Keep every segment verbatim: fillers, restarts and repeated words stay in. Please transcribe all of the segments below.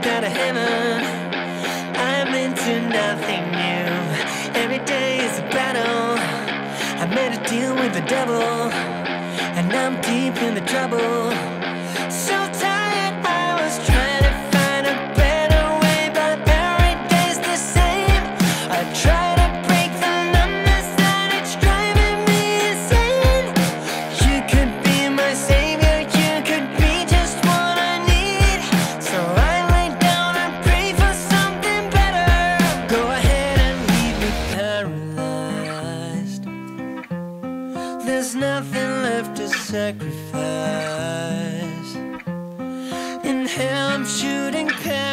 out of heaven. I'm into nothing new. Every day is a battle. I made a deal with the devil, and I'm deep in the trouble. So tired, I was trying to find a better way, but every day's the same. I try to break the numbness and it's driving me insane. You could be my savior, you could be just what I need. So I lay down and pray for something better. Go ahead and leave me paralyzed. There's nothing left to sacrifice. In hell I'm shooting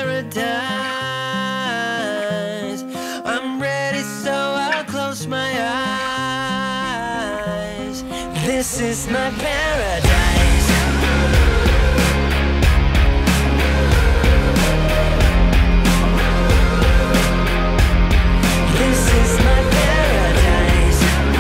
paradise. I'm ready, so I'll close my eyes. This is my paradise. This is my paradise.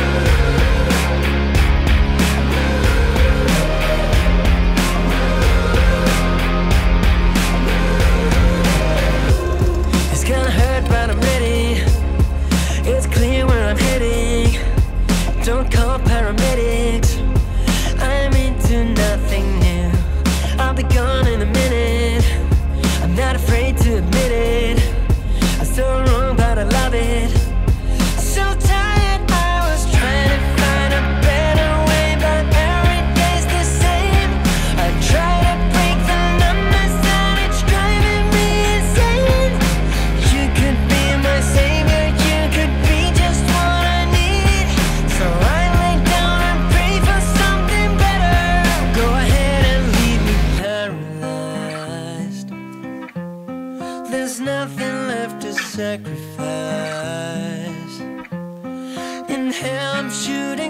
It's gonna hurt, but I'm ready. It's clear where I'm heading. Don't call paramedics. I'm into nothing new. I'll be gone in a minute. I'm not afraid to admit it. I'm so wrong, but I love it. So tired, I was trying to find a better way, but every day's the same. I try to break the numbness and it's driving me insane. You could be my savior, you could be just what I need. So I lay down and pray for something better. Go ahead and leave me paralyzed. There's nothing left to sacrifice. In hell I'm shooting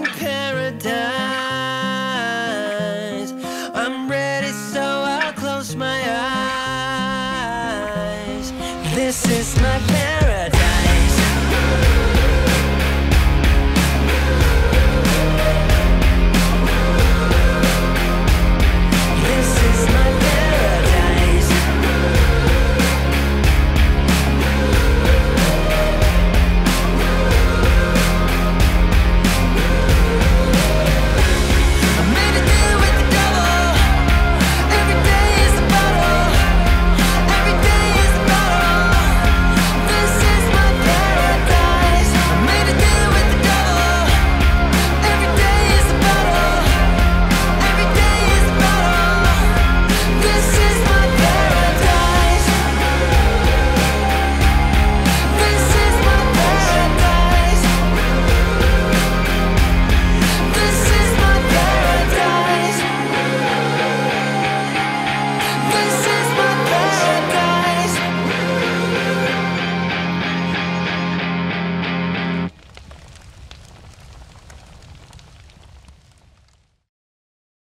paradise. I'm ready, so I'll close my eyes. This is my